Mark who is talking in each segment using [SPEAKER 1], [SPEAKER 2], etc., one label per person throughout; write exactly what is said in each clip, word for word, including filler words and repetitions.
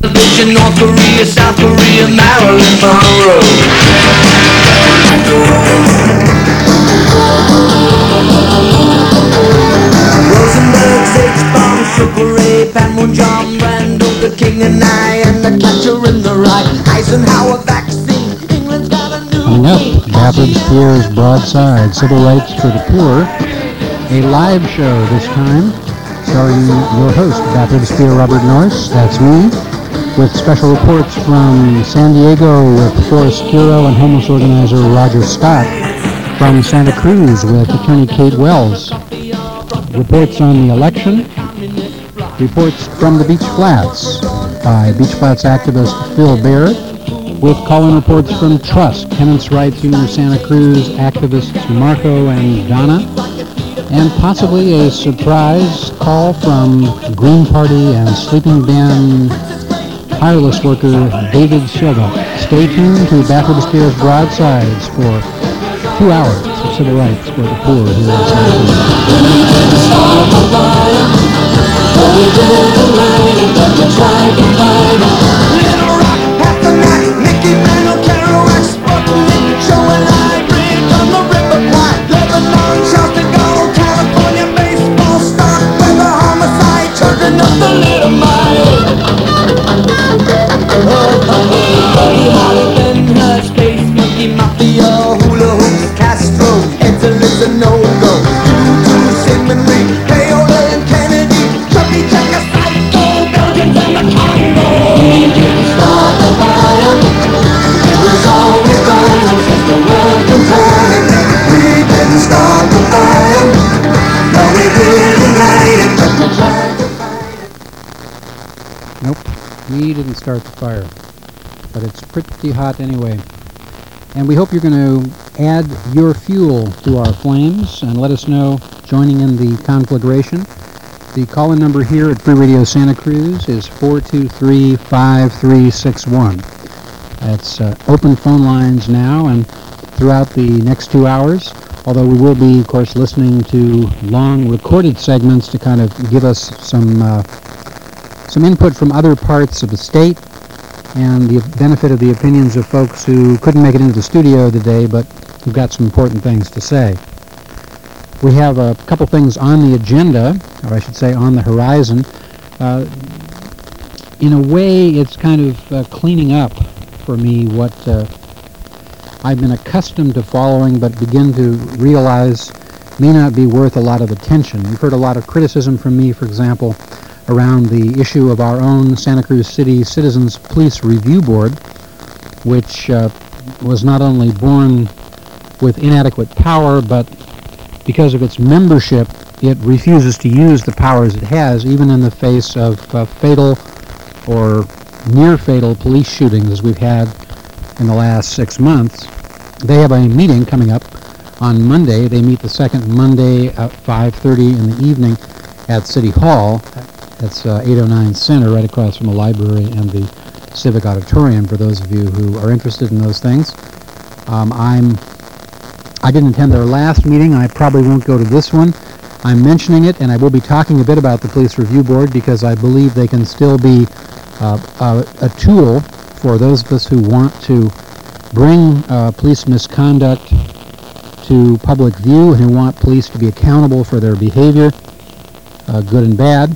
[SPEAKER 1] North Korea, South Korea, Marilyn Monroe. Rosenberg's H-bomb, Sugar Ray, Panmunjom, Brand, Luther King and I, and the Catcher in the Rye, Eisenhower vaccine, England's got a new
[SPEAKER 2] Coming up, Bathurst Pierre's Broadside, Civil Rights for the Poor, a live show this time, starring your host, Bathurst Pierre Robert Norris, that's me, with special reports from San Diego with Forrest Curo and homeless organizer Roger Scott, from Santa Cruz with attorney Kate Wells, reports on the election, reports from the Beach Flats by Beach Flats activist Phil Barrett, with call-in reports from Trust, Tenants' Rights Union of Santa Cruz activists Marco and Donna, and possibly a surprise call from Green Party and sleeping band tireless worker David Silva. Stay tuned to Bathurst Pierre's Broadsides for two hours of civil rights for the poor here in Santa We didn't start the fire, but it's pretty hot anyway. And we hope you're going to add your fuel to our flames and let us know joining in the conflagration. The call-in number here at Free Radio Santa Cruz is four two three, five three six one. That's uh, open phone lines now and throughout the next two hours, although we will be, of course, listening to long recorded segments to kind of give us some uh, some input from other parts of the state and the benefit of the opinions of folks who couldn't make it into the studio today, but who've got some important things to say. We have a couple things on the agenda, or I should say on the horizon. Uh, in a way, it's kind of uh, cleaning up for me what uh, I've been accustomed to following but begin to realize may not be worth a lot of attention. You've heard a lot of criticism from me, for example, around the issue of our own Santa Cruz City Citizens Police Review Board, which uh, was not only born with inadequate power, but because of its membership, it refuses to use the powers it has, even in the face of uh, fatal or near-fatal police shootings as we've had in the last six months. They have a meeting coming up on Monday. They meet the second Monday at five thirty in the evening at City Hall. That's uh, eight oh nine Center, right across from the library and the Civic Auditorium, for those of you who are interested in those things. Um, I'm, I didn't attend their last meeting. I probably won't go to this one. I'm mentioning it, and I will be talking a bit about the Police Review Board because I believe they can still be uh, a, a tool for those of us who want to bring uh, police misconduct to public view and who want police to be accountable for their behavior, uh, good and bad.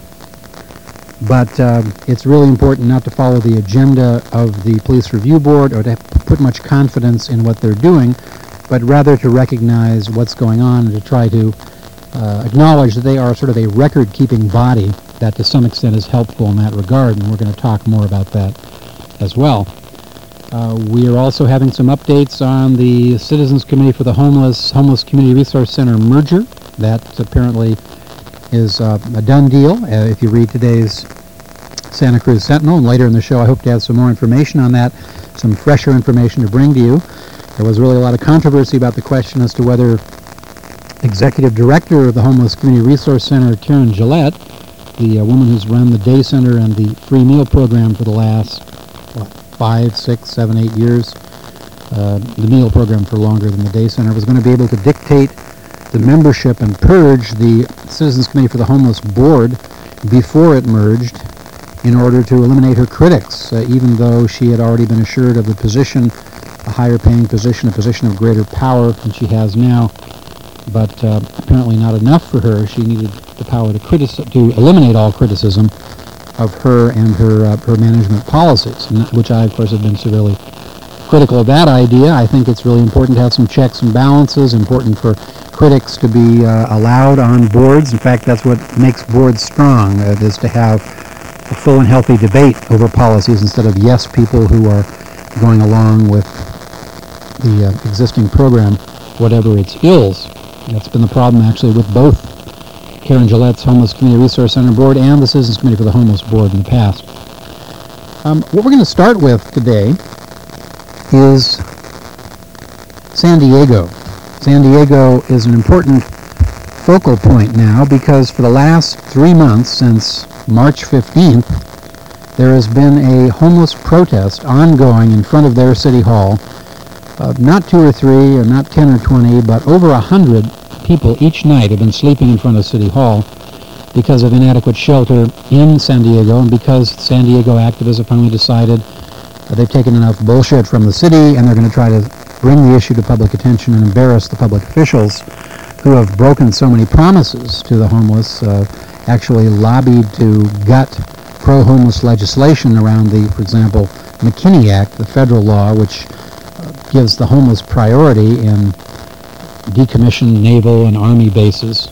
[SPEAKER 2] But uh, it's really important not to follow the agenda of the Police Review Board or to put much confidence in what they're doing, but rather to recognize what's going on and to try to uh, acknowledge that they are sort of a record-keeping body that to some extent is helpful in that regard, and we're going to talk more about that as well. Uh, we are also having some updates on the Citizens Committee for the Homeless, Homeless Community Resource Center merger. That apparently is uh, a done deal, uh, if you read today's Santa Cruz Sentinel. And later in the show, I hope to have some more information on that, some fresher information to bring to you. There was really a lot of controversy about the question as to whether Executive Director of the Homeless Community Resource Center, Karen Gillette, the uh, woman who's run the day center and the free meal program for the last, what, five, six, seven, eight years, uh, the meal program for longer than the day center, was going to be able to dictate the membership and purge the Citizens Committee for the Homeless Board before it merged, in order to eliminate her critics, uh, even though she had already been assured of the position, a higher paying position, a position of greater power than she has now. But uh, apparently not enough for her. She needed the power to critici- to eliminate all criticism of her and her uh, her management policies, and that, which I, of course, have been severely critical of that idea. I think it's really important to have some checks and balances, important for critics to be uh, allowed on boards. In fact, that's what makes boards strong, uh, is to have a full and healthy debate over policies instead of yes people who are going along with the uh, existing program, whatever its ills. That's been the problem, actually, with both Karen Gillette's Homeless Community Resource Center Board and the Citizens Committee for the Homeless Board in the past. Um, what we're going to start with today is San Diego. San Diego is an important focal point now because for the last three months, since March fifteenth, there has been a homeless protest ongoing in front of their city hall. Uh, not two or three, or not ten or twenty, but over a hundred people each night have been sleeping in front of City Hall because of inadequate shelter in San Diego, and because San Diego activists have finally decided that they've taken enough bullshit from the city and they're going to try to bring the issue to public attention and embarrass the public officials who have broken so many promises to the homeless, uh, actually lobbied to gut pro-homeless legislation around the, for example, McKinney Act, the federal law, which gives the homeless priority in decommissioned naval and army bases.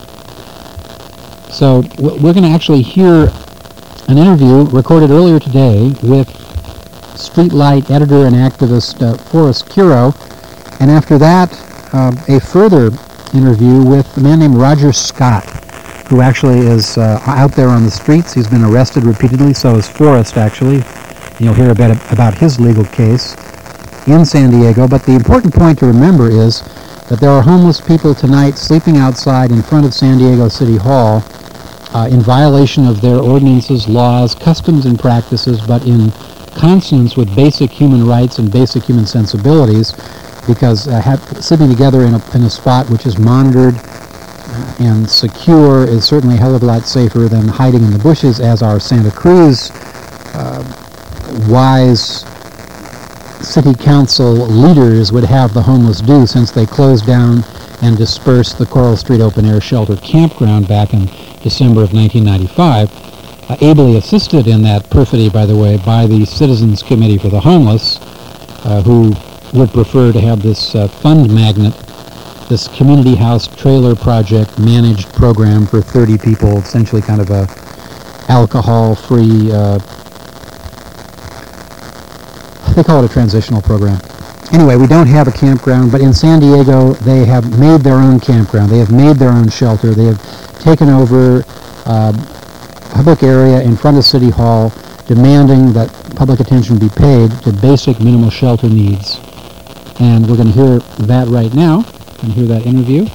[SPEAKER 2] So we're going to actually hear an interview recorded earlier today with Streetlight editor and activist uh, Forrest Curo, and after that uh, a further interview with a man named Roger Scott, who actually is uh, out there on the streets. He's been arrested repeatedly, so is Forrest, actually. And you'll hear a bit about his legal case in San Diego. But the important point to remember is that there are homeless people tonight sleeping outside in front of San Diego City Hall uh, in violation of their ordinances, laws, customs, and practices, but in consonance with basic human rights and basic human sensibilities, because uh, have, sleeping together in a, in a spot which is monitored and secure is certainly a hell of a lot safer than hiding in the bushes, as our Santa Cruz uh, wise city council leaders would have the homeless do, since they closed down and dispersed the Coral Street Open Air Shelter campground back in December of nineteen ninety-five, uh, ably assisted in that perfidy, by the way, by the Citizens Committee for the Homeless, uh, who would prefer to have this uh, fund magnet, this community house trailer project managed program for thirty people, essentially kind of a alcohol-free, uh, they call it a transitional program. Anyway, we don't have a campground, but in San Diego, they have made their own campground. They have made their own shelter. They have taken over uh, public area in front of City Hall, demanding that public attention be paid to basic minimal shelter needs. And we're going to hear that right now. We're going to hear that interview.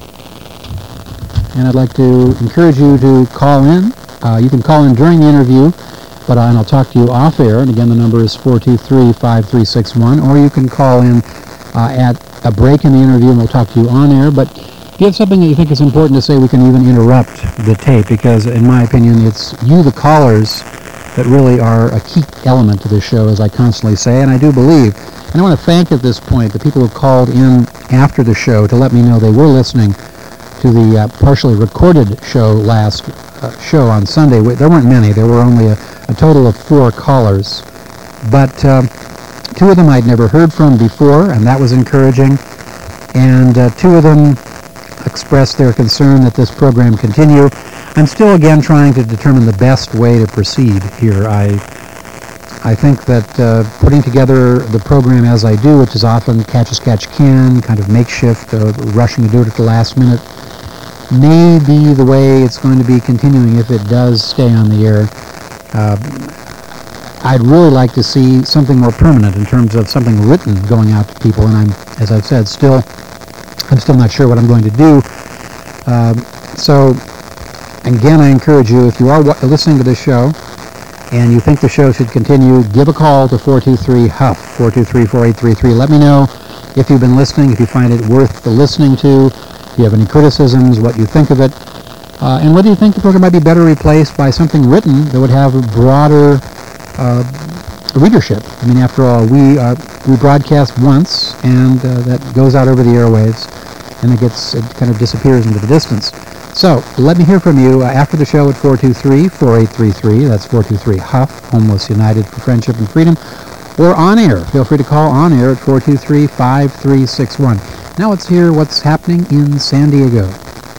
[SPEAKER 2] And I'd like to encourage you to call in. Uh, you can call in during the interview, but I, and I'll talk to you off air. And again, the number is four two three, five three six one. Or you can call in uh, at a break in the interview, and we'll talk to you on air. But if you have something that you think is important to say, we can even interrupt the tape, because in my opinion, it's you, the callers, that really are a key element to this show, as I constantly say, and I do believe. And I want to thank at this point the people who called in after the show to let me know they were listening to the uh, partially recorded show last uh, show on Sunday. There weren't many. There were only a, a total of four callers. But uh, two of them I'd never heard from before, and that was encouraging. And uh, two of them expressed their concern that this program continue. I'm still, again, trying to determine the best way to proceed here. I I think that uh, putting together the program as I do, which is often catch as catch can, kind of makeshift, uh, rushing to do it at the last minute, may be the way it's going to be continuing if it does stay on the air. Uh, I'd really like to see something more permanent in terms of something written going out to people, and I'm, as I've said, still, I'm still not sure what I'm going to do. Uh, so, again, I encourage you, if you are w- listening to this show, and you think the show should continue, give a call to four two three, H U F, four two three, four eight three three. Let me know if you've been listening, if you find it worth the listening to, if you have any criticisms, what you think of it, uh, and whether you think the program might be better replaced by something written that would have a broader uh, readership. I mean, after all, we uh, we broadcast once, and uh, that goes out over the airwaves, and it gets it kind of disappears into the distance. So let me hear from you uh, after the show at four two three, four eight three three. That's four two three HUF, Homeless United for Friendship and Freedom, or on air. Feel free to call on air at four two three, five three six one. Now let's hear what's happening in San Diego.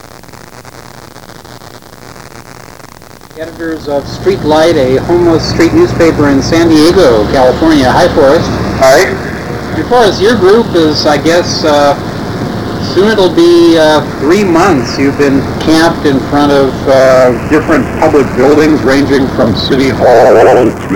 [SPEAKER 2] Editors of Street Light, a homeless street newspaper in San Diego, California. Hi, Forrest.
[SPEAKER 3] Hi.
[SPEAKER 2] And Forrest, your group is, I guess, uh, soon it'll be uh, three months. You've been camped in front of uh,
[SPEAKER 3] Different public buildings ranging from City Hall
[SPEAKER 2] I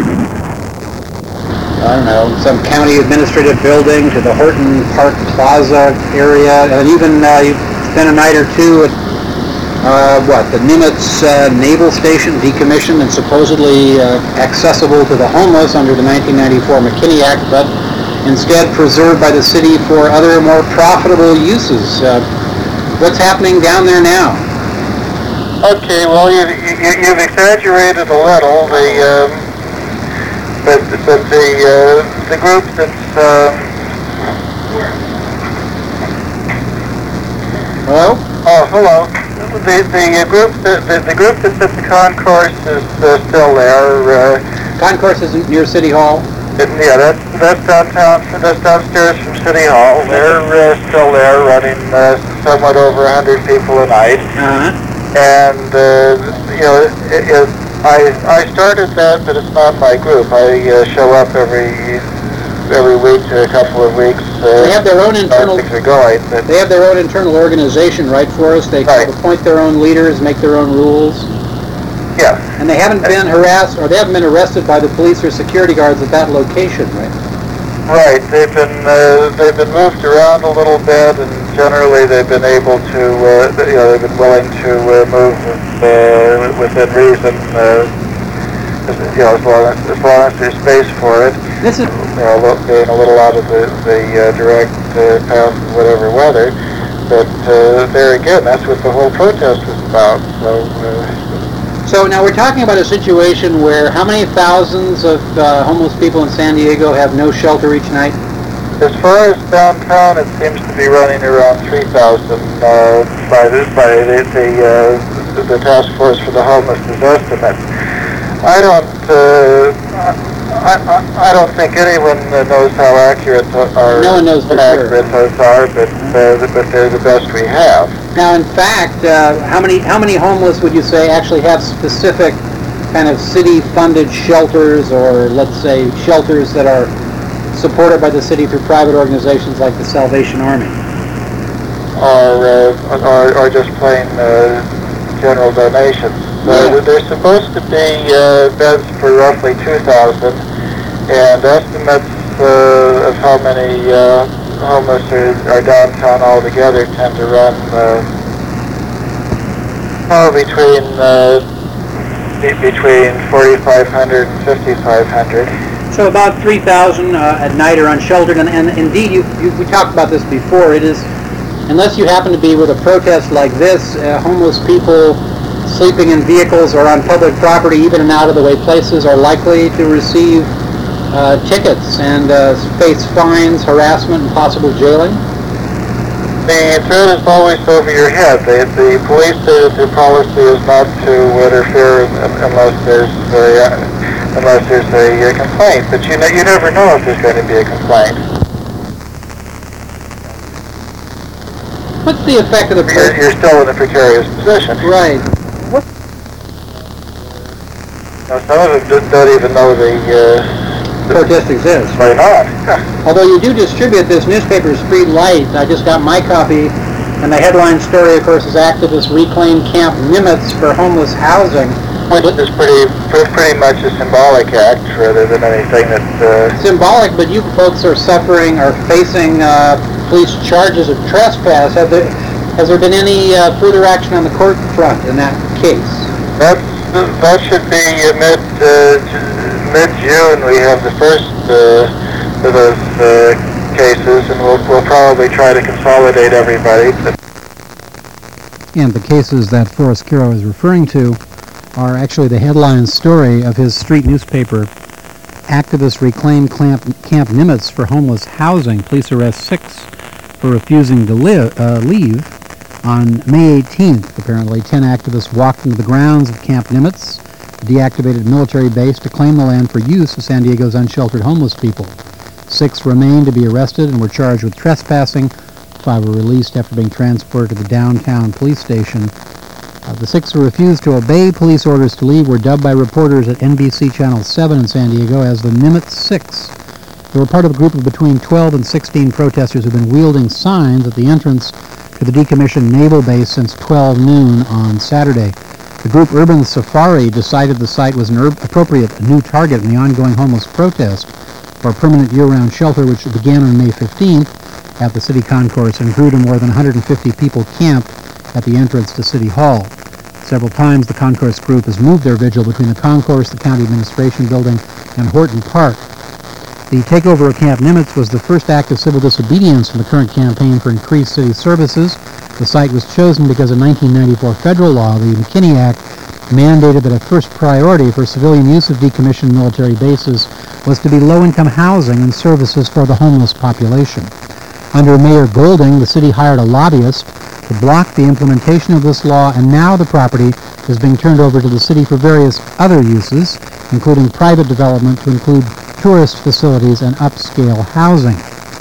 [SPEAKER 2] don't know, some county administrative building to the Horton Park Plaza area, and even uh, you've spent a night or two at Uh, what, the Nimitz uh, Naval Station, decommissioned and supposedly uh, accessible to the homeless under the nineteen ninety-four McKinney Act, but instead preserved by the city for other more profitable uses. Uh, what's happening down there now?
[SPEAKER 3] Okay, well, you, you, you've exaggerated a little. The um, but but the uh, the group that's um,
[SPEAKER 2] Hello?
[SPEAKER 3] oh hello. The the group the, the, the group that's at the concourse is uh, still there. Uh,
[SPEAKER 2] Concourse is near City Hall.
[SPEAKER 3] it, yeah, that's that's downtown. That's downstairs from City Hall. They're uh, still there, running uh, somewhat over a hundred people a night.
[SPEAKER 2] Uh-huh.
[SPEAKER 3] And uh, you know, it, it, I I started that, but it's not my group. I uh, show up every every week to a couple of weeks. Uh,
[SPEAKER 2] They have their own internal.
[SPEAKER 3] Things are going, but
[SPEAKER 2] They have their own internal organization, right, Forrest? They
[SPEAKER 3] Right.
[SPEAKER 2] appoint their own leaders, make their own rules,
[SPEAKER 3] yeah,
[SPEAKER 2] and they haven't been harassed or they haven't been arrested by the police or security guards at that location, right?
[SPEAKER 3] right. They've been uh, they've been moved around a little bit, and generally they've been able to uh, you know they've been willing to uh, move with, uh, within reason. Uh, you know, as long as, as long as there's space for it.
[SPEAKER 2] This is
[SPEAKER 3] You know, lo- being a little out of the, the uh, direct uh, path of whatever weather. But uh, there again, that's what the whole protest was about. So, uh,
[SPEAKER 2] So now we're talking about a situation where how many thousands of uh, homeless people in San Diego have no shelter each night?
[SPEAKER 3] as far as downtown, it seems to be running around three thousand uh, by the, by the, the, uh, the Task Force for the Homelessness estimate. I don't. Uh, I, I, I don't think anyone knows how accurate our
[SPEAKER 2] No one knows for
[SPEAKER 3] accurate
[SPEAKER 2] sure.
[SPEAKER 3] those are, but uh, but they're the best we have.
[SPEAKER 2] Now, in fact, uh, how many how many homeless would you say actually have specific kind of city-funded shelters, or let's say shelters that are supported by the city through private organizations like the Salvation Army?
[SPEAKER 3] Or uh, or, or just plain uh, general donations. Uh,
[SPEAKER 2] Yeah.
[SPEAKER 3] There's supposed to be uh, beds for roughly two thousand, and estimates uh, of how many uh, homeless are, are downtown altogether tend to run uh, oh, between uh, be- between forty-five hundred and fifty-five hundred.
[SPEAKER 2] So about three thousand uh, at night are unsheltered, and, and indeed, you, you, we talked about this before, it is, unless you happen to be with a protest like this, uh, homeless people sleeping in vehicles or on public property, even in out-of-the-way places, are likely to receive uh, tickets and uh, face fines, harassment, and possible jailing.
[SPEAKER 3] The threat is always over your head. The, the police say that their policy is not to interfere un- unless there's a, uh, unless there's a, uh complaint. But you know, you never know if there's going to be a complaint.
[SPEAKER 2] What's the effect of the
[SPEAKER 3] You're,
[SPEAKER 2] protest?
[SPEAKER 3] you're still in a precarious position.
[SPEAKER 2] Right.
[SPEAKER 3] Now, some of them don't- don't even know the. Uh,
[SPEAKER 2] Protest exists.
[SPEAKER 3] why not?
[SPEAKER 2] Although you do distribute this newspaper, Street Light, I just got my copy, and the headline story, of course, is activists reclaim Camp Nimitz for homeless housing.
[SPEAKER 3] Which is pretty, pre- pretty much a symbolic act rather than anything that. Uh,
[SPEAKER 2] Symbolic, but you folks are suffering, are facing uh, police charges of trespass. Have there, has there been any uh, further action on the court front in that case?
[SPEAKER 3] That that should be uh, mid uh, J- mid June. We have the first uh, of those uh, cases, and we'll we'll probably try to consolidate everybody.
[SPEAKER 2] And the cases that Forrest Kiro is referring to are actually the headline story of his street newspaper, activists reclaim Camp, Camp Nimitz for homeless housing. Police arrest six for refusing to live, uh, leave. On May eighteenth, apparently, ten activists walked into the grounds of Camp Nimitz, a deactivated military base, to claim the land for use of San Diego's unsheltered homeless people. Six remained to be arrested and were charged with trespassing. Five were released after being transported to the downtown police station. Uh, the six who refused to obey police orders to leave were dubbed by reporters at N B C Channel seven in San Diego as the Nimitz Six. They were part of a group of between twelve and sixteen protesters who have been wielding signs at the entrance to the decommissioned naval base since twelve noon on Saturday. The group Urban Safari decided the site was an er- appropriate new target in the ongoing homeless protest for a permanent year-round shelter, which began on May fifteenth at the city concourse and grew to more than one hundred fifty people camped at the entrance to City Hall. Several times the concourse group has moved their vigil between the concourse, the county administration building, and Horton Park. The takeover of Camp Nimitz was the first act of civil disobedience in the current campaign for increased city services. The site was chosen because a nineteen ninety-four federal law, the McKinney Act, mandated that a first priority for civilian use of decommissioned military bases was to be low-income housing and services for the homeless population. Under Mayor Golding, the city hired a lobbyist to block the implementation of this law, and now the property is being turned over to the city for various other uses, including private development to include tourist facilities and upscale housing.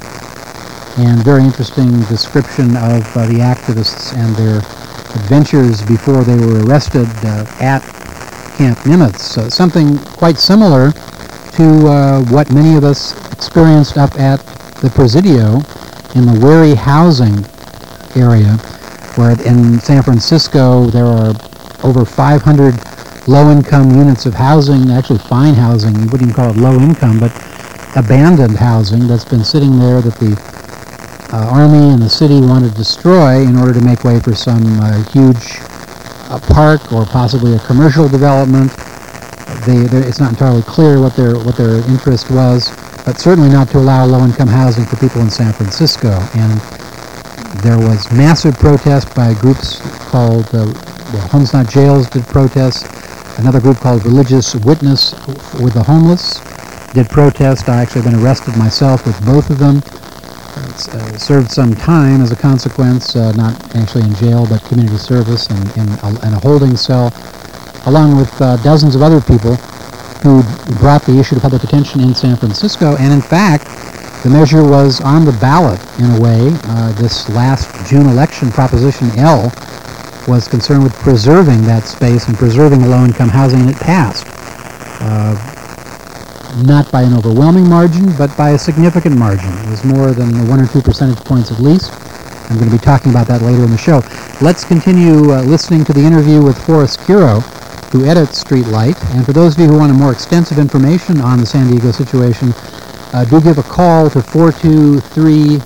[SPEAKER 2] And very interesting description of uh, the activists and their adventures before they were arrested uh, at Camp Nimitz. Uh, something quite similar to uh, what many of us experienced up at the Presidio in the Wary housing area, where in San Francisco there are over five hundred low-income units of housing, actually fine housing, you wouldn't even call it low-income, but abandoned housing that's been sitting there that the uh, Army and the city wanted to destroy in order to make way for some uh, huge uh, park or possibly a commercial development. They, it's not entirely clear what their what their interest was, but certainly not to allow low-income housing for people in San Francisco. And there was massive protest by groups called, uh, well, Homes Not Jails did protests. Another group called Religious Witness with the Homeless did protest. I actually have been arrested myself with both of them. Uh, served some time as a consequence, uh, not actually in jail, but community service and in a, in a holding cell, along with uh, dozens of other people who brought the issue to public attention in San Francisco. And in fact, the measure was on the ballot in a way. Uh, this last June election, Proposition L was concerned with preserving that space and preserving the low-income housing, and it passed. Uh, not by an overwhelming margin, but by a significant margin. It was more than one or two percentage points at least. I'm going to be talking about that later in the show. Let's continue uh, listening to the interview with Forrest Curo, who edits Streetlight. And for those of you who want more extensive information on the San Diego situation, uh, do give a call to four two three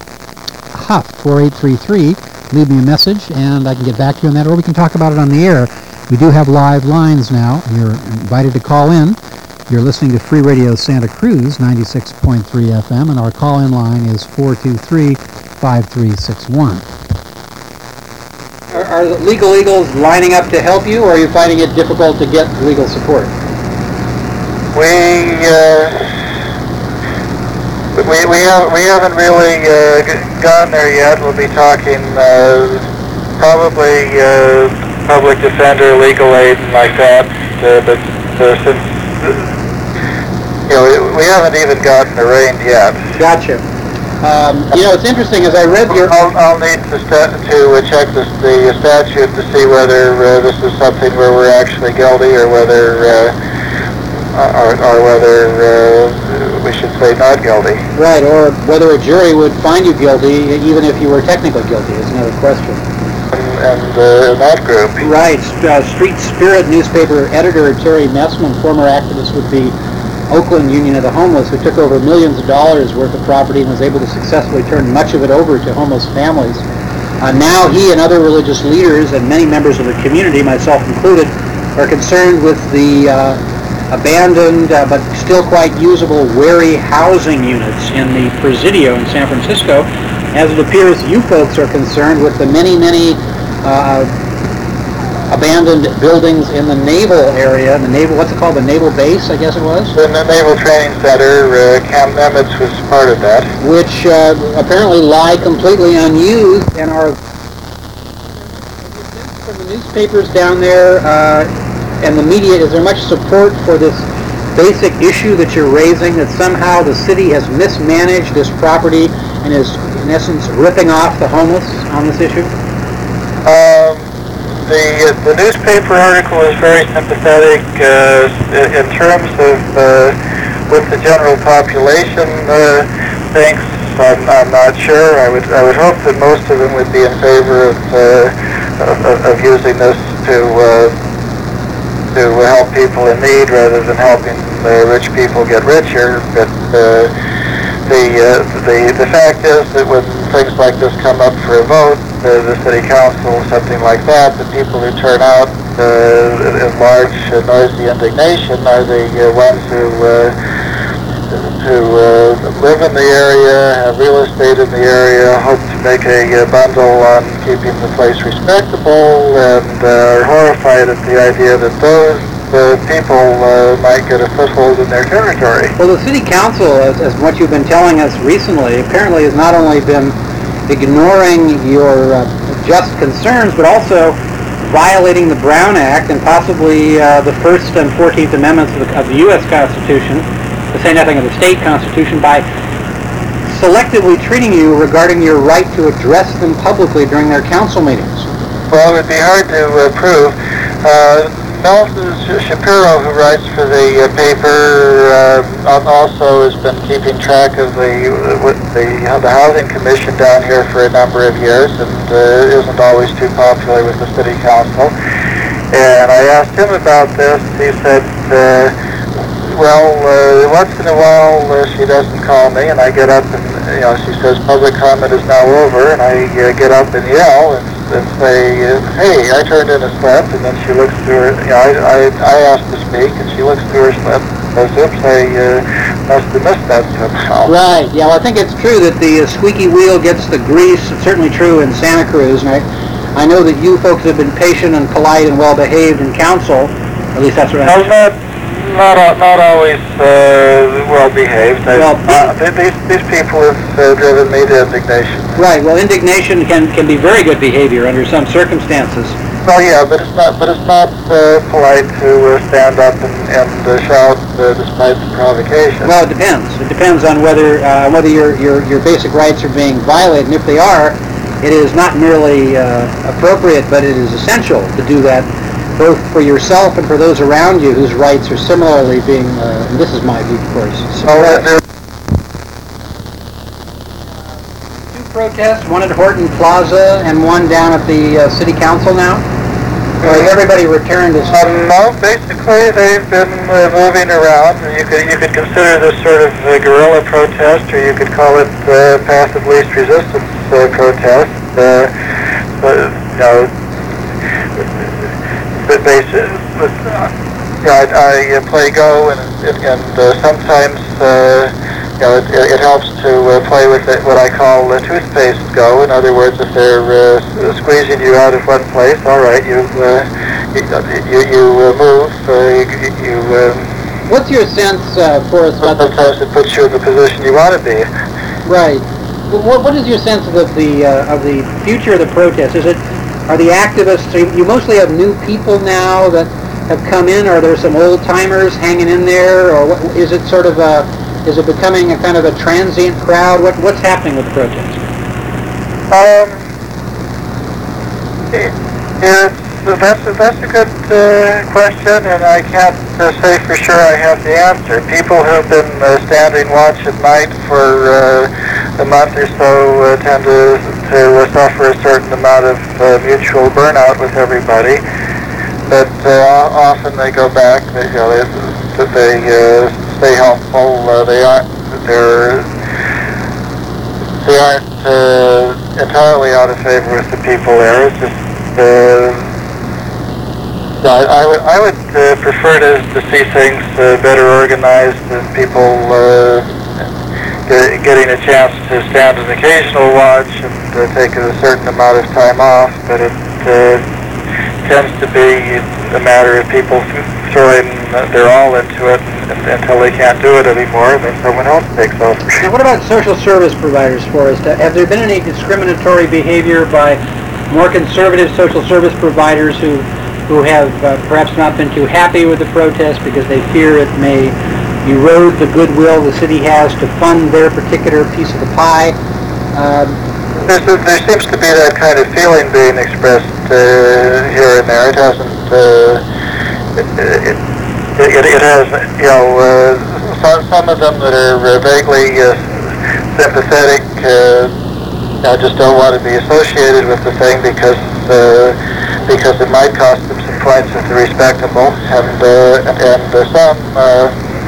[SPEAKER 2] H U F, four eight three three. Leave me a message, and I can get back to you on that, or we can talk about it on the air. We do have live lines now. You're invited to call in. You're listening to Free Radio Santa Cruz, ninety-six point three F M, and our call-in line is four two three, five three six one. Are, are the Legal Eagles lining up to help you, or are you finding it difficult to get legal support?
[SPEAKER 3] We, uh, we, we, have, we haven't really uh, gotten there yet. We'll be talking uh, probably uh, public defender, legal aid, and like that. Uh, but uh, since, you know, we haven't even gotten arraigned yet.
[SPEAKER 2] Gotcha. Um, you know, it's interesting, as I read your...
[SPEAKER 3] I'll, I'll need to, sta- to uh, check this, the statute to see whether uh, this is something where we're actually guilty, or whether... Uh, Or, or whether uh, we should say not guilty.
[SPEAKER 2] Right, or whether a jury would find you guilty even if you were technically guilty is another question.
[SPEAKER 3] And, and uh, that group.
[SPEAKER 2] Right. Uh, Street Spirit newspaper editor Terry Messman, former activist with the Oakland Union of the Homeless, who took over millions of dollars worth of property and was able to successfully turn much of it over to homeless families. Uh, now he and other religious leaders and many members of the community, myself included, are concerned with the uh, abandoned uh, but still quite usable Wary housing units in the Presidio in San Francisco, as it appears you folks are concerned with the many, many uh, abandoned buildings in the naval area, the naval, what's it called, the naval base, I guess it was?
[SPEAKER 3] The Naval Training Center, uh, Camp Nimitz was part of that.
[SPEAKER 2] Which uh, apparently lie completely unused and are from the newspapers down there uh, and the media. Is there much support for this basic issue that you're raising, that somehow the city has mismanaged this property and is in essence ripping off the homeless on this issue?
[SPEAKER 3] Um, the the newspaper article is very sympathetic uh, in terms of uh, what the general population uh, thinks. I'm, I'm not sure. I would I would hope that most of them would be in favor of uh, of, of using this to uh, to help people in need rather than helping uh, rich people get richer. But uh, the uh, the the fact is that when things like this come up for a vote, uh, the city council, something like that, the people who turn out uh, in large uh, noisy indignation are the uh, ones who uh, who uh, live in the area, have real estate in the area, hope to make a uh, bundle on keeping the place respectable, and uh, are horrified at the idea that those uh, people uh, might get a foothold in their territory.
[SPEAKER 2] Well, the city council, as, as what you've been telling us recently, apparently has not only been ignoring your uh, just concerns, but also violating the Brown Act and possibly uh, the First and Fourteenth Amendments of the, of the U S Constitution, to say nothing of the state constitution, by selectively treating you regarding your right to address them publicly during their council meetings.
[SPEAKER 3] Well, it would be hard to uh, prove. Uh, Nelson Shapiro, who writes for the uh, paper, uh, also has been keeping track of the, uh, the the housing commission down here for a number of years, and uh, isn't always too popular with the city council. And I asked him about this. He said, uh, well, uh, once in a while uh, she doesn't call me, and I get up and, you know, she says public comment is now over, and I uh, get up and yell and, and say, uh, hey, I turned in a slip, and then she looks through her, you know, I, I, I asked to speak, and she looks through her slip as if I uh, must have missed that somehow.
[SPEAKER 2] Right, yeah, well, I think it's true that the uh, squeaky wheel gets the grease. It's certainly true in Santa Cruz, and I, I know that you folks have been patient and polite and well-behaved in council. At least that's what I...
[SPEAKER 3] No, not, not, not always uh, well-behaved.
[SPEAKER 2] Well,
[SPEAKER 3] uh, these, these people have uh, driven me to indignation.
[SPEAKER 2] Right, well, indignation can, can be very good behavior under some circumstances.
[SPEAKER 3] Well, yeah, but it's not. But it's not uh, polite to uh, stand up and, and uh, shout uh, despite the provocation.
[SPEAKER 2] Well, it depends. It depends on whether uh, whether your, your your basic rights are being violated, and if they are, it is not merely uh, appropriate, but it is essential to do that, both for yourself and for those around you whose rights are similarly being. Uh, and this is my view, of course.
[SPEAKER 3] Oh, there.
[SPEAKER 2] Two protests, one at Horton Plaza and one down at the uh, City Council now. Like everybody returned as...
[SPEAKER 3] Um, no, basically they've been uh, moving around. You could you could consider this sort of a guerrilla protest, or you could call it uh, passive least resistance uh, protest. Uh, but, you know, but basic, but, uh, you know, I, I play Go, and and uh, sometimes uh, you know it, it helps to uh, play with it, what I call uh, toothpaste Go. In other words, if they're uh, squeezing you out of one place, all right, you uh, you you, you uh, move. Uh, you. you um,
[SPEAKER 2] What's your sense, uh, Forrest?
[SPEAKER 3] Sometimes it puts you in the position you want to be.
[SPEAKER 2] Right. What what is your sense of the uh, of the future of the protest? Is it are the activists? You mostly have new people now that have come in. Are there some old timers hanging in there, or what, is it sort of a Is it becoming a kind of a transient crowd? What What's happening with the protest?
[SPEAKER 3] Um, it, it's, that's, that's a good uh, question, and I can't uh, say for sure I have the answer. People who've been uh, standing watch at night for uh, a month or so uh, tend to, to uh, suffer a certain amount of uh, mutual burnout with everybody. But uh, often they go back. They, you know, they, they uh, stay helpful. Uh, they aren't. They're. They aren't uh, entirely out of favor with the people there. It's just. Uh, I, I would. I would uh, prefer to, to see things uh, better organized and people uh, get, getting a chance to stand an occasional watch and uh, take a certain amount of time off. But it. Uh, tends to be a matter of people throwing their all into it until they can't do it anymore, and then someone else takes over.
[SPEAKER 2] Now, what about social service providers, Forrest? Have there been any discriminatory behavior by more conservative social service providers who who have uh, perhaps not been too happy with the protest because they fear it may erode the goodwill the city has to fund their particular piece of the pie? Um,
[SPEAKER 3] There's, there seems to be that kind of feeling being expressed uh, here and there. It hasn't. Uh, it, it, it, it has. You know, uh, some, some of them that are uh, vaguely uh, sympathetic. Uh, I just don't want to be associated with the thing because uh, because it might cost them some points if they're respectable, and uh, and, and uh, some. Uh,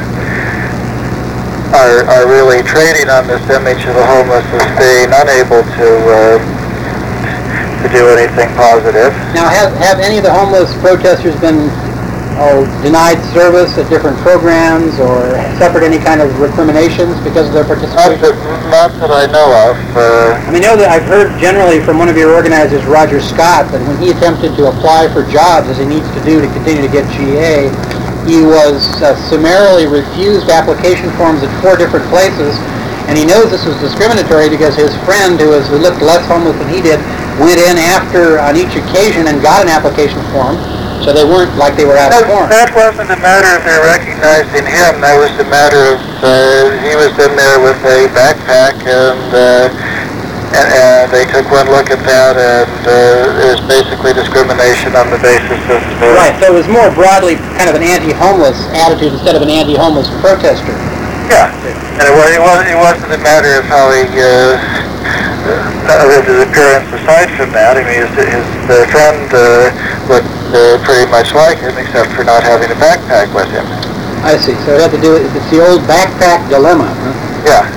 [SPEAKER 3] Are, are really trading on this image of the homeless as being unable to uh, to do anything positive.
[SPEAKER 2] Now, have, have any of the homeless protesters been oh, denied service at different programs or suffered any kind of recriminations because of their
[SPEAKER 3] Not
[SPEAKER 2] participation?
[SPEAKER 3] that, not that I know of. Uh,
[SPEAKER 2] I mean, I know that I've heard generally from one of your organizers, Roger Scott, that when he attempted to apply for jobs, as he needs to do to continue to get G A, he was uh, summarily refused application forms at four different places, and he knows this was discriminatory because his friend, who, was, who looked less homeless than he did, went in after on each occasion and got an application form, so they weren't like they were out of
[SPEAKER 3] that,
[SPEAKER 2] form.
[SPEAKER 3] that wasn't a matter of their recognizing him. That was a matter of uh, he was in there with a backpack, and, uh, and and they took one look at that, and uh, it was basically discrimination on the basis of. Uh,
[SPEAKER 2] Right. So it was more broadly kind of an anti-homeless attitude instead of an anti-homeless protester.
[SPEAKER 3] Yeah, and it, was, it, wasn't, it wasn't a matter of how he, uh, uh, of his appearance aside from that. I mean, his, his uh, friend uh, looked uh, pretty much like him, except for not having a backpack with him.
[SPEAKER 2] I see. So it had to do with, it's the old backpack dilemma, huh?
[SPEAKER 3] Yeah.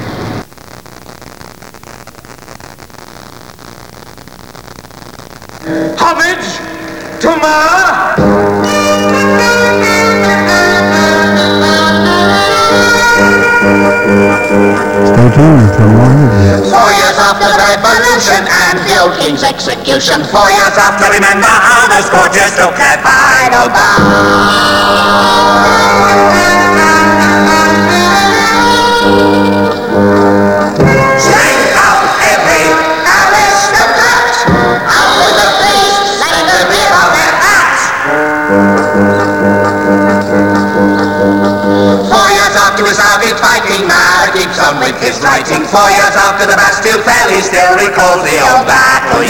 [SPEAKER 1] Homage to Ma!
[SPEAKER 2] Stay tuned for more interviews.
[SPEAKER 1] Four years after the revolution and the old king's execution. Four years after, remember how the scorchers took their final bow. Sing out every aristocrat, out with the beasts and the rear of their hats. Four years after we started fighting, Mara keeps on with his writing. Four years after the Bastille fell, he still recalls the old battle.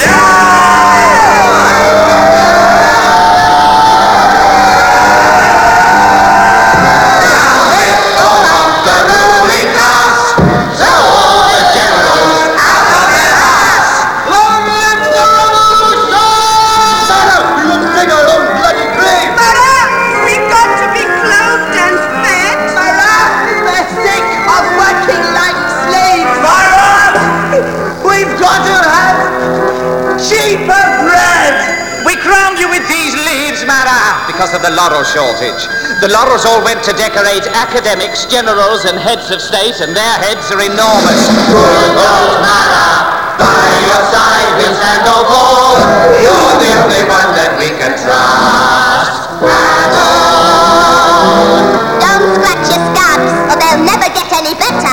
[SPEAKER 4] Because of the laurel shortage. The laurels all went to decorate academics, generals, and heads of state, and their heads are enormous.
[SPEAKER 1] Good old Mara, by your side we'll stand no more. You're the only one that we can trust at all.
[SPEAKER 5] Don't scratch your scabs, or they'll never get any better.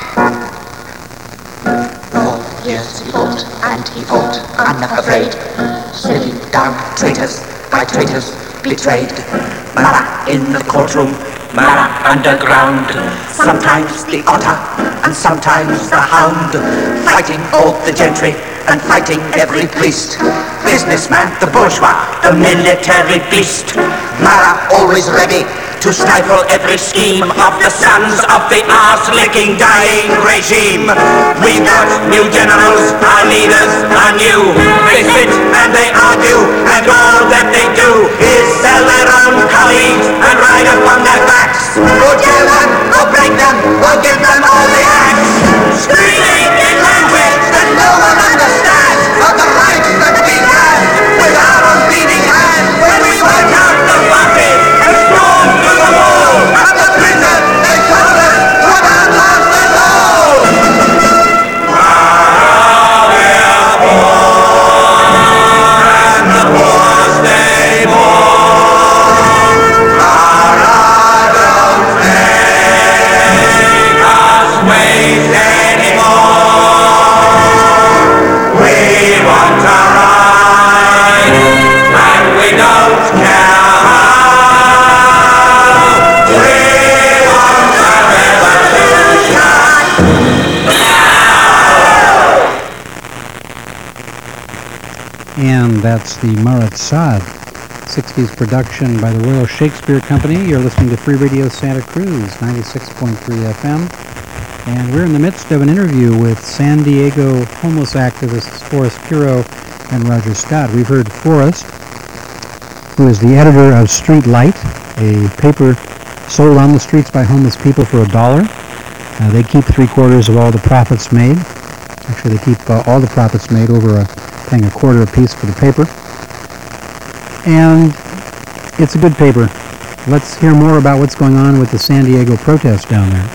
[SPEAKER 1] Oh, yes, he fought, and he fought, I'm not afraid. Sniffing down traitors by traitors. Betrayed. Mara in the courtroom, Mara underground. Sometimes the otter and sometimes the hound. Fighting both the gentry and fighting every priest. Businessman, the bourgeois, the military beast. Mara always ready to stifle every scheme of the sons of the arse-licking dying regime. We've got new generals, our leaders are new. They sit and they argue, and all that they do is sell their own colleagues and ride upon their backs. Or jail them, or break them, or give them all the axe. Screaming in language that no one understands of the rights that we had with our own beating hands when we went out the buses and stormed through the wall of the prison. They told us what our last is all. Now we are born, and the poor stay.
[SPEAKER 2] that's the Marat Sade sixties production by the Royal Shakespeare Company. You're listening to Free Radio Santa Cruz, ninety-six point three F M. And we're in the midst of an interview with San Diego homeless activists Forrest Kuro and Roger Scott. We've heard Forrest, who is the editor of Street Light, a paper sold on the streets by homeless people for a dollar. Uh, they keep three quarters of all the profits made. Actually, they keep uh, all the profits made over a, paying a quarter apiece for the paper. And it's a good paper. Let's hear more about what's going on with the San Diego protest down there.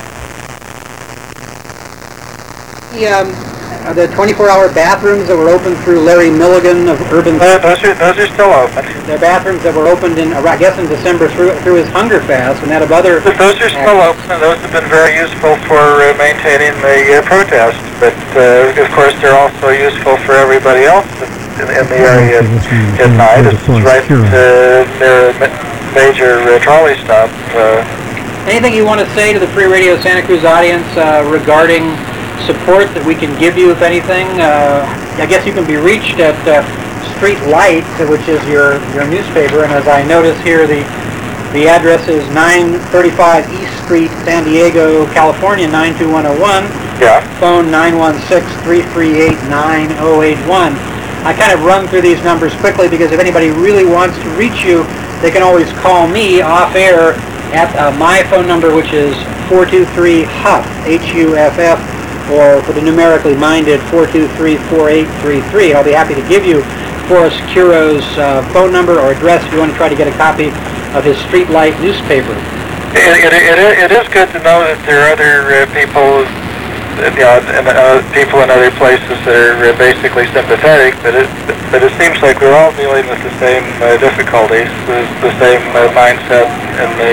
[SPEAKER 6] The, um, the twenty-four hour bathrooms that were opened through Larry Milligan of Urban...
[SPEAKER 3] Uh, those, are, those are still open.
[SPEAKER 6] They're bathrooms that were opened in, I guess, in December through through his Hunger Fast, and that of other...
[SPEAKER 3] Those are still open, and those have been very useful for uh, maintaining the uh, protest. But, uh, of course, they're also useful for everybody else in, in the area at night. It's right uh, near a major uh, trolley stop. Uh,
[SPEAKER 6] Anything you want to say to the Free Radio Santa Cruz audience uh, regarding support that we can give you, if anything? Uh, I guess you can be reached at uh, Street Light, which is your, your newspaper, and as I notice here, the the address is nine thirty-five East Street, San Diego, California, nine two one oh one.
[SPEAKER 3] yeah.
[SPEAKER 6] Phone nine one six, three three eight, nine oh eight one. I kind of run through these numbers quickly because if anybody really wants to reach you, they can always call me off air at uh, my phone number, which is four two three H U F F, H U F F, or for the numerically minded, four two three, four eight three three. I'll be happy to give you Forrest Kuro's uh, phone number or address if you want to try to get a copy of his Street Light newspaper.
[SPEAKER 3] It, it, it, it is good to know that there are other uh, people, you know, and, uh, people in other places that are uh, basically sympathetic, but it, but it seems like we're all dealing with the same uh, difficulties, the, the same uh, mindset in the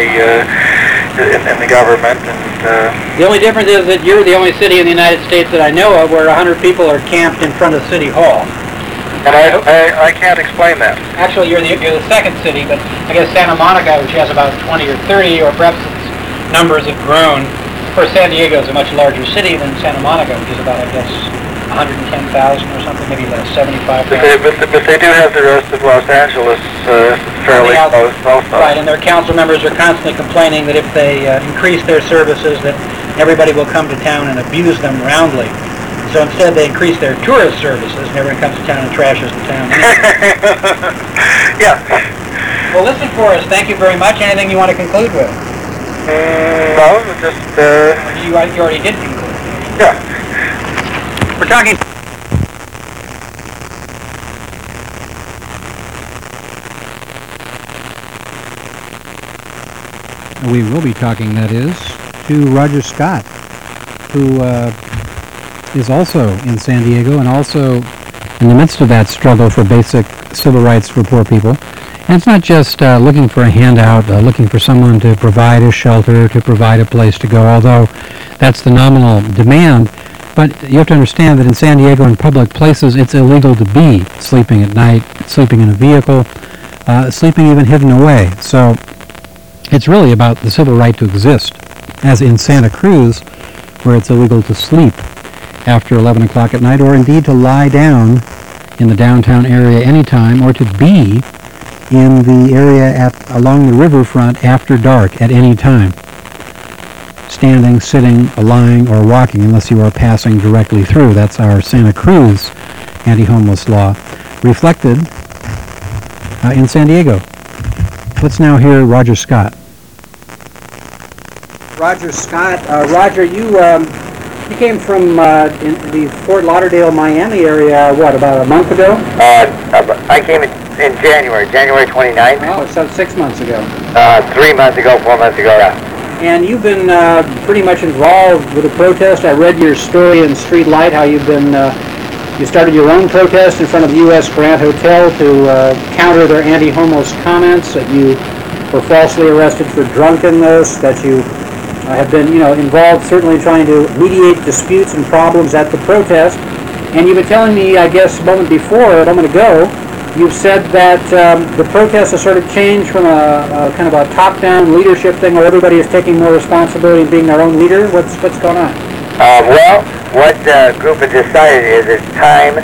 [SPEAKER 3] uh, in, in the government. And uh,
[SPEAKER 6] the only difference is that you're the only city in the United States that I know of where one hundred people are camped in front of City Hall.
[SPEAKER 3] And I, I, I can't explain that.
[SPEAKER 6] Actually, you're the, you're the second city, but I guess Santa Monica, which has about twenty or thirty, or perhaps its numbers have grown. Of course, San Diego is a much larger city than Santa Monica, which is about, I guess, one hundred ten thousand or something, maybe less, seventy-five thousand.
[SPEAKER 3] But they, but, but they do have the rest of Los Angeles uh, fairly
[SPEAKER 6] have,
[SPEAKER 3] close also.
[SPEAKER 6] Right, and their council members are constantly complaining that if they uh, increase their services, that everybody will come to town and abuse them roundly. So instead they increase their tourist services and everyone comes to town and trashes the town.
[SPEAKER 3] Yeah.
[SPEAKER 6] Well, listen, Forrest, thank you very much. Anything you want to conclude with?
[SPEAKER 3] Mm, no, just... Uh,
[SPEAKER 6] you, you already did conclude.
[SPEAKER 3] Yeah.
[SPEAKER 6] We're talking...
[SPEAKER 2] We will be talking, that is, to Roger Scott, who uh, is also in San Diego and also in the midst of that struggle for basic civil rights for poor people. And it's not just uh, looking for a handout, uh, looking for someone to provide a shelter, to provide a place to go, although that's the nominal demand. But you have to understand that in San Diego, in public places, it's illegal to be sleeping at night, sleeping in a vehicle, uh, sleeping even hidden away. So it's really about the civil right to exist, as in Santa Cruz, where it's illegal to sleep after eleven o'clock at night, or indeed to lie down in the downtown area anytime, or to be in the area at along the riverfront after dark at any time, standing, sitting, lying, or walking, unless you are passing directly through. That's our Santa Cruz anti-homeless law, reflected uh, in San Diego. Let's now hear Roger Scott.
[SPEAKER 6] Roger Scott. Uh, Roger, you um, you came from uh, in the Fort Lauderdale, Miami area, what, about a month ago?
[SPEAKER 7] Uh, I came in, in January, January twenty-ninth.
[SPEAKER 6] Oh, so six months ago.
[SPEAKER 7] Uh, three months ago, four months ago, yeah.
[SPEAKER 6] And you've been uh, pretty much involved with the protest. I read your story in Street Light, how you've been, uh, you started your own protest in front of the U S Grant Hotel to uh, counter their anti-homeless comments, that you were falsely arrested for drunkenness, that you uh, have been, you know, involved certainly trying to mediate disputes and problems at the protest. And you've been telling me, I guess, a moment before, a moment ago, you've said that um, the protest has sort of changed from a, a kind of a top-down leadership thing where everybody is taking more responsibility and being their own leader. What's what's going on?
[SPEAKER 7] Uh, well, what the group has decided is it's time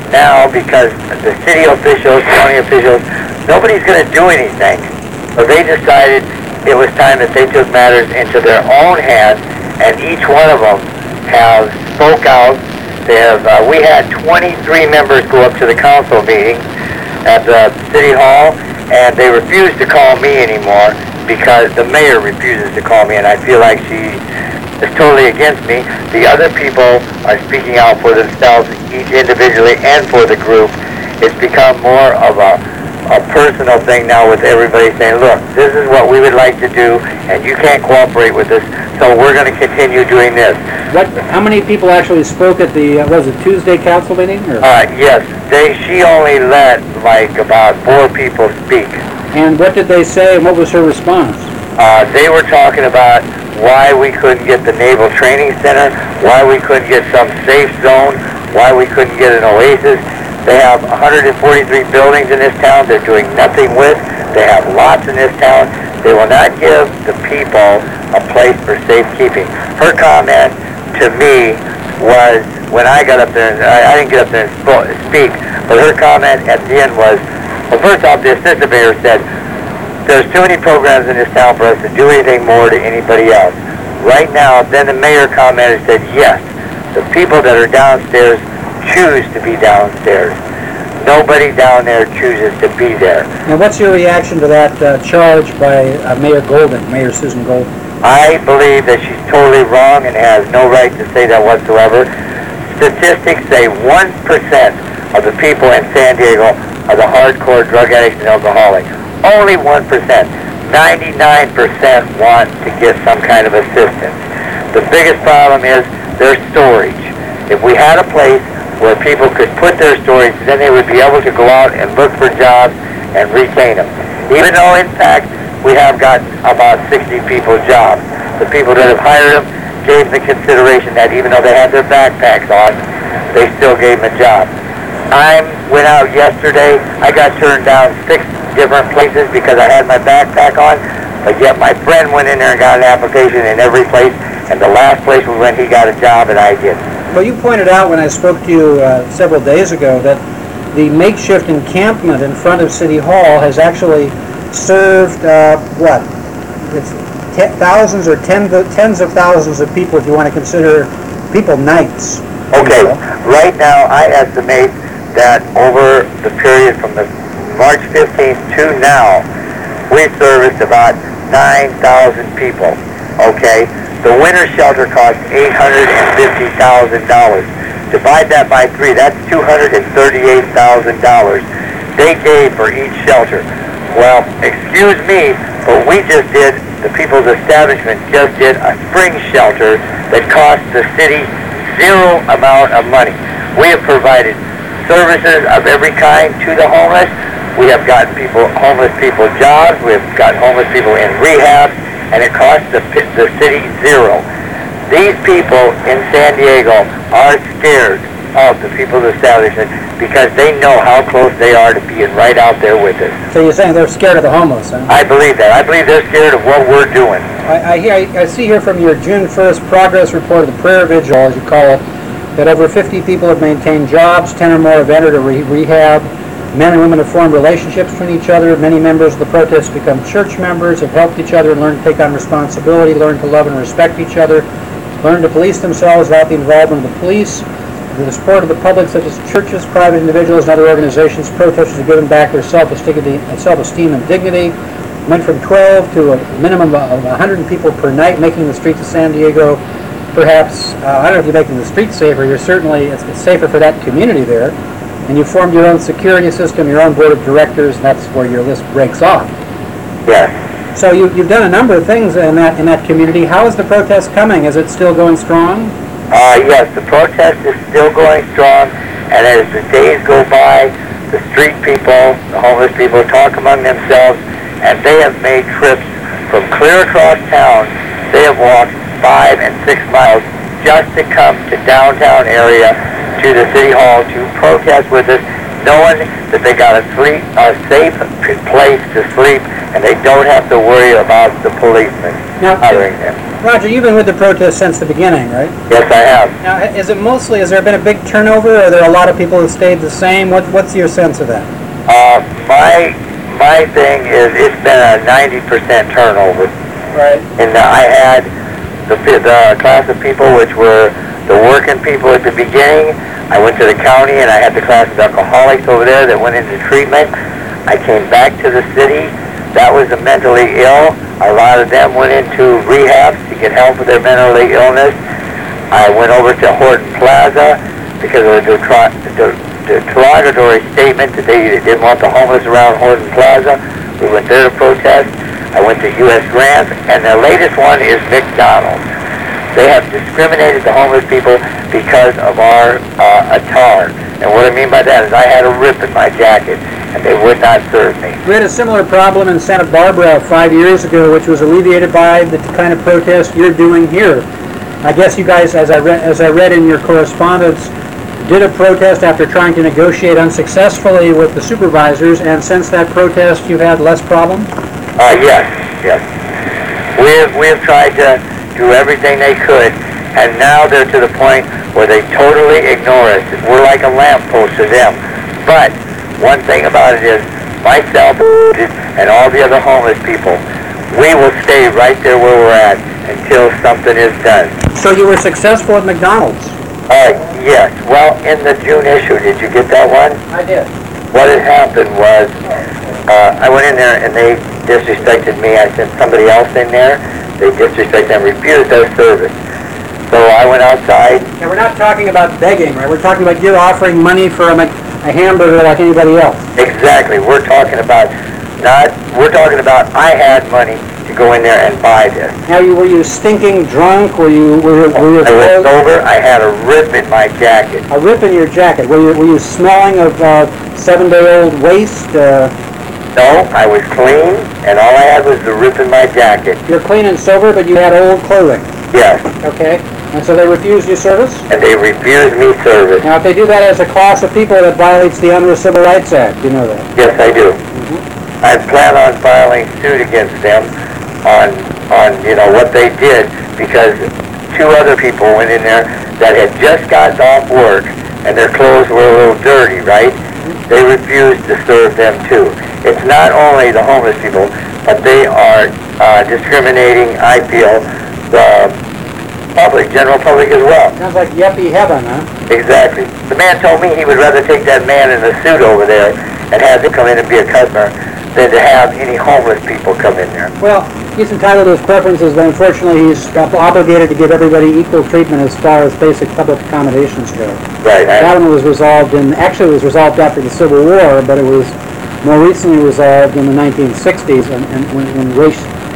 [SPEAKER 7] now, because the city officials, county officials, nobody's going to do anything. So they decided it was time that they took matters into their own hands, and each one of them have spoke out. They have, uh, we had twenty-three members go up to the council meeting at the City Hall, and they refused to call me anymore because the mayor refuses to call me, and I feel like she is totally against me. The other people are speaking out for themselves, each individually and for the group. It's become more of a, a personal thing now, with everybody saying, look, this is what we would like to do, and you can't cooperate with us, so we're going to continue doing this.
[SPEAKER 6] What? How many people actually spoke at the, uh, was it Tuesday council meeting? Or?
[SPEAKER 7] Uh, yes, they, she only let like about four people speak.
[SPEAKER 6] And what did they say, and what was her response?
[SPEAKER 7] Uh, they were talking about why we couldn't get the Naval Training Center, why we couldn't get some safe zone, why we couldn't get an oasis. They have one hundred forty-three buildings in this town they're doing nothing with. They have lots in this town. They will not give the people a place for safekeeping. Her comment to me was, when I got up there, and I, I didn't get up there and sp- speak, but her comment at the end was, well, first off, the assistant mayor said, there's too many programs in this town for us to do anything more to anybody else. Right now, then the mayor commented and said, yes, the people that are downstairs choose to be downstairs. Nobody down there chooses to be there.
[SPEAKER 6] Now, what's your reaction to that uh, charge by uh, Mayor Golden, Mayor Susan Golden?
[SPEAKER 7] I believe that she's totally wrong and has no right to say that whatsoever. Statistics say one percent of the people in San Diego are the hardcore drug addicts and alcoholics. Only one percent. ninety-nine percent want to get some kind of assistance. The biggest problem is their storage. If we had a place where people could put their storage, then they would be able to go out and look for jobs and retain them. Even though, in fact, we have got about sixty people jobs. The people that have hired them gave the consideration that even though they had their backpacks on, they still gave them a job. I went out yesterday. I got turned down six different places because I had my backpack on, but yet my friend went in there and got an application in every place, and the last place we went, he got a job, and I didn't.
[SPEAKER 6] Well, you pointed out when I spoke to you uh, several days ago that the makeshift encampment in front of City Hall has actually served, uh, what, it's te- thousands or tens of, tens of thousands of people, if you want to consider people nights.
[SPEAKER 7] Okay, right now I estimate that over the period from the March fifteenth to now, we've serviced about nine thousand people, okay? The winter shelter costs eight hundred fifty thousand dollars. Divide that by three, that's two hundred thirty-eight thousand dollars they gave for each shelter. Well, excuse me, but we just did, the People's Establishment just did a spring shelter that cost the city zero amount of money. We have provided services of every kind to the homeless. We have gotten people, homeless people jobs. We have got homeless people in rehab, and it costs the, the city zero. These people in San Diego are scared of the People's Establishment because they know how close they are to being right out there with us.
[SPEAKER 6] So you're saying they're scared of the homeless, huh?
[SPEAKER 7] I believe that. I believe they're scared of what we're doing.
[SPEAKER 6] I, I, hear, I, I see here from your June first progress report of the prayer vigil, as you call it, that over fifty people have maintained jobs, ten or more have entered a re- rehab, men and women have formed relationships between each other, many members of the protest become church members, have helped each other and learned to take on responsibility, learned to love and respect each other, learned to police themselves without the involvement of the police. With the support of the public, such as churches, private individuals, and other organizations, protesters have given back their self-esteem and dignity. Went from twelve to a minimum of one hundred people per night, making the streets of San Diego perhaps, uh, I don't know if you're making the streets safer, you're certainly, it's, it's safer for that community there. And you formed your own security system, your own board of directors, and that's where your list breaks off.
[SPEAKER 7] Yes.
[SPEAKER 6] So you, you've done a number of things in that in that community. How is the protest coming? Is it still going strong?
[SPEAKER 7] Uh, yes, the protest is still going strong, and as the days go by, the street people, the homeless people, talk among themselves, and they have made trips from clear across town. They have walked five and six miles just to come to downtown area, to the City Hall, to protest with us, knowing that they got a, sleep, a safe place to sleep, and they don't have to worry about the policemen
[SPEAKER 6] Now,
[SPEAKER 7] bothering them.
[SPEAKER 6] Roger, you've been with the protest since the beginning, right?
[SPEAKER 7] Yes, I have.
[SPEAKER 6] Now, is it mostly, has there been a big turnover, or are there a lot of people who stayed the same? What, what's your sense of that?
[SPEAKER 7] Uh, my my thing is it's been a ninety percent turnover.
[SPEAKER 6] Right.
[SPEAKER 7] And uh, I had the, the class of people which were the working people at the beginning. I went to the county and I had the class of alcoholics over there that went into treatment. I came back to the city. That was the mentally ill. A lot of them went into rehab to get help with their mentally illness. I went over to Horton Plaza because of the, the, the derogatory statement that they didn't want the homeless around Horton Plaza. We went there to protest. I went to U S Grant, and the latest one is McDonald's. They have discriminated the homeless people because of our uh, attire. And what I mean by that is I had a rip in my jacket, and they would not serve me.
[SPEAKER 6] We had a similar problem in Santa Barbara five years ago, which was alleviated by the kind of protest you're doing here. I guess you guys, as I, re as I read in your correspondence, did a protest after trying to negotiate unsuccessfully with the supervisors, and since that protest you've had less problems?
[SPEAKER 7] Uh, yes, yes. We've, we've tried to do everything they could, and now they're to the point where they totally ignore us. We're like a lamppost to them. But one thing about it is, myself and all the other homeless people, we will stay right there where we're at until something is done.
[SPEAKER 6] So you were successful at McDonald's?
[SPEAKER 7] Uh, yes. Well, in the June issue, did you get that one?
[SPEAKER 6] I did.
[SPEAKER 7] What had happened was, uh, I went in there and they disrespected me. I sent somebody else in there. They disrespected and refused their service. So I went outside.
[SPEAKER 6] And we're not talking about begging, right? We're talking about you're offering money for a, a hamburger like anybody else.
[SPEAKER 7] Exactly. We're talking about not, we're talking about I had money to go in there and buy this.
[SPEAKER 6] Now, you, were you stinking drunk? Were you, were you, were you
[SPEAKER 7] I was sober. I had a rip in my jacket.
[SPEAKER 6] A rip in your jacket. Were you, were you smelling of uh, seven-day-old waste? Uh,
[SPEAKER 7] No, I was clean, and all I had was the rip in my jacket.
[SPEAKER 6] You're clean and sober, but you had old clothing.
[SPEAKER 7] Yes.
[SPEAKER 6] Okay. And so they refused you service?
[SPEAKER 7] And they refused me service.
[SPEAKER 6] Now, if they do that as a class of people, that violates the Unruh Civil Rights Act. You know that?
[SPEAKER 7] Yes, I do.
[SPEAKER 6] Mm-hmm.
[SPEAKER 7] I plan on filing suit against them on, on, you know, what they did, because two other people went in there that had just gotten off work, and their clothes were a little dirty, right? They refused to serve them, too. It's not only the homeless people, but they are uh, discriminating, I feel, the public, general public as well.
[SPEAKER 6] Sounds like yuppie heaven, huh?
[SPEAKER 7] Exactly. The man told me he would rather take that man in the suit over there and have him come in and be a customer than to have any homeless people come in there.
[SPEAKER 6] Well, he's entitled to his preferences, but unfortunately he's obligated to give everybody equal treatment as far as basic public accommodations go.
[SPEAKER 7] Right. I,
[SPEAKER 6] that one was resolved in, actually it was resolved after the Civil War, but it was more recently resolved in the nineteen sixties, and, and when, when race,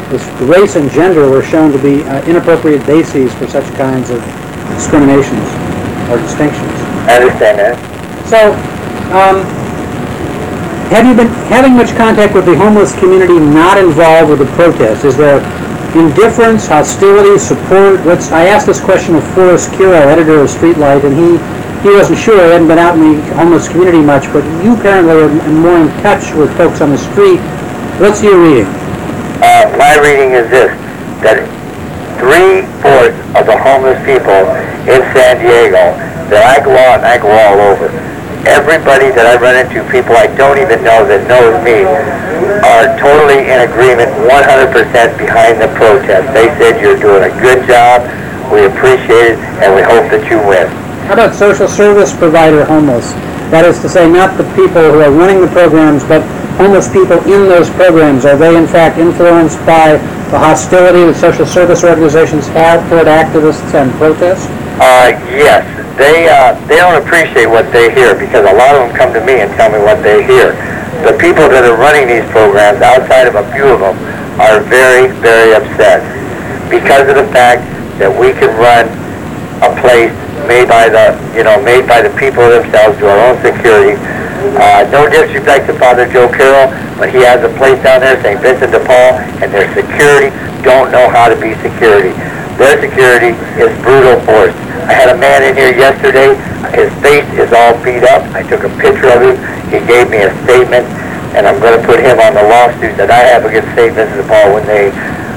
[SPEAKER 6] race and gender were shown to be uh, inappropriate bases for such kinds of discriminations or distinctions.
[SPEAKER 7] I understand that.
[SPEAKER 6] So, um, have you been having much contact with the homeless community not involved with the protest? Is there indifference, hostility, support? What's, I asked this question of Forrest Kiro, editor of Streetlight, and he He wasn't sure. He hadn't been out in the homeless community much, but you apparently are more in touch with folks on the street. What's your reading?
[SPEAKER 7] Uh, my reading is this, that three-fourths of the homeless people in San Diego, that I go out and I go all over, everybody that I run into, people I don't even know that knows me, are totally in agreement, one hundred percent behind the protest. They said you're doing a good job, we appreciate it, and we hope that you win.
[SPEAKER 6] How about social service provider homeless? That is to say, not the people who are running the programs, but homeless people in those programs. Are they in fact influenced by the hostility that social service organizations have toward activists and protests?
[SPEAKER 7] Uh, yes. They, uh, they don't appreciate what they hear, because a lot of them come to me and tell me what they hear. The people that are running these programs, outside of a few of them, are very, very upset because of the fact that we can run a place made by the, you know, made by the people themselves to our own security. Uh, no disrespect to Father Joe Carroll, but he has a place down there, Saint Vincent de Paul, and their security don't know how to be security. Their security is brutal force. I had a man in here yesterday. His face is all beat up. I took a picture of him. He gave me a statement, and I'm going to put him on the lawsuit that I have against Saint Vincent de Paul when they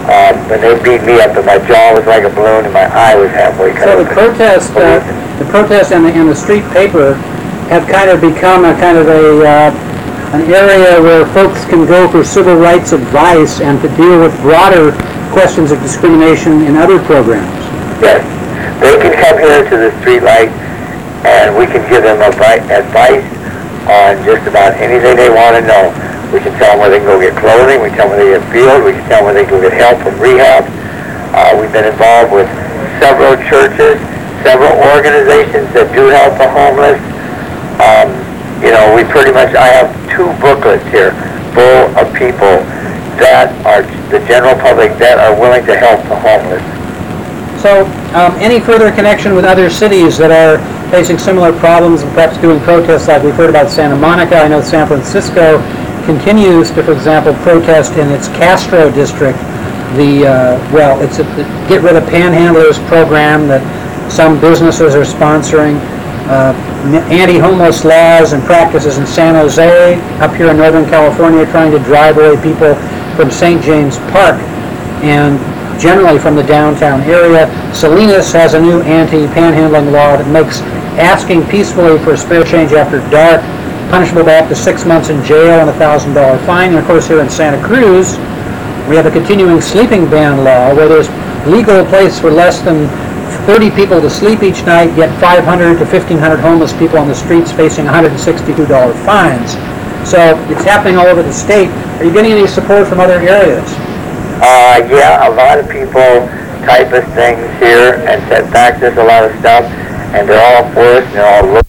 [SPEAKER 7] Um, when they beat me up, and my jaw was like a balloon, and my eye was halfway cut
[SPEAKER 6] So the
[SPEAKER 7] open.
[SPEAKER 6] protest, uh, the protest and the, and the street paper have kind of become a kind of a uh, an area where folks can go for civil rights advice and to deal with broader questions of discrimination in other programs.
[SPEAKER 7] Yes, they can come here to the street light, and we can give them advi- advice on just about anything they want to know. We can tell them where they can go get clothing, we can tell them where they get fuel, we can tell them where they can go get help from rehab. Uh, we've been involved with several churches, several organizations that do help the homeless. Um, you know, we pretty much, I have two booklets here full of people that are the general public that are willing to help the homeless.
[SPEAKER 6] So, um, any further connection with other cities that are facing similar problems and perhaps doing protests like we've heard about Santa Monica? I know San Francisco continues to, for example, protest in its Castro district the, uh, well, it's a the Get Rid of Panhandlers program that some businesses are sponsoring, uh, anti-homeless laws and practices in San Jose, up here in Northern California, trying to drive away people from Saint James Park and generally from the downtown area. Salinas has a new anti-panhandling law that makes asking peacefully for a spare change after dark punishable by up to six months in jail and a thousand dollar fine. And of course here in Santa Cruz, we have a continuing sleeping ban law where there's legal place for less than thirty people to sleep each night, yet five hundred to fifteen hundred homeless people on the streets facing one hundred sixty-two dollar fines. So it's happening all over the state. Are you getting any support from other areas?
[SPEAKER 7] Uh, yeah, a lot of people type us things here and send fax us a lot of stuff, and they're all for us, and they're all looking